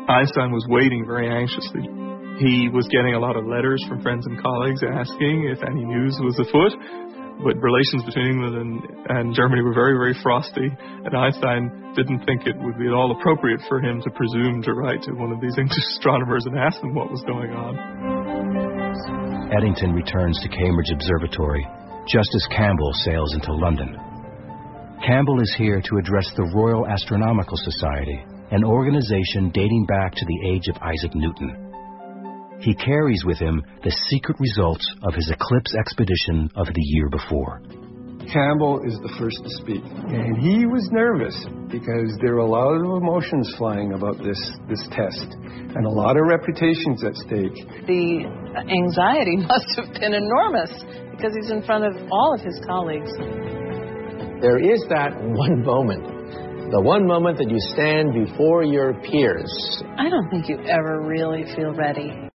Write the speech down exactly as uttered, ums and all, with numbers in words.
Einstein was waiting very anxiously. He was getting a lot of letters from friends and colleagues asking if any news was afoot, but relations between England and, and Germany were very, very frosty, and Einstein didn't think it would be at all appropriate for him to presume to write to one of these English astronomers and ask them what was going on. Eddington returns to Cambridge Observatory just as Campbell sails into London. Campbell is here to address the Royal Astronomical Society, an organization dating back to the age of Isaac Newton. He carries with him the secret results of his eclipse expedition of the year before. Campbell is the first to speak, and he was nervous because there were a lot of emotions flying about this, this test, and a lot of reputations at stake. The anxiety must have been enormous because he's in front of all of his colleagues. There is that one moment, the one moment that you stand before your peers. I don't think you ever really feel ready.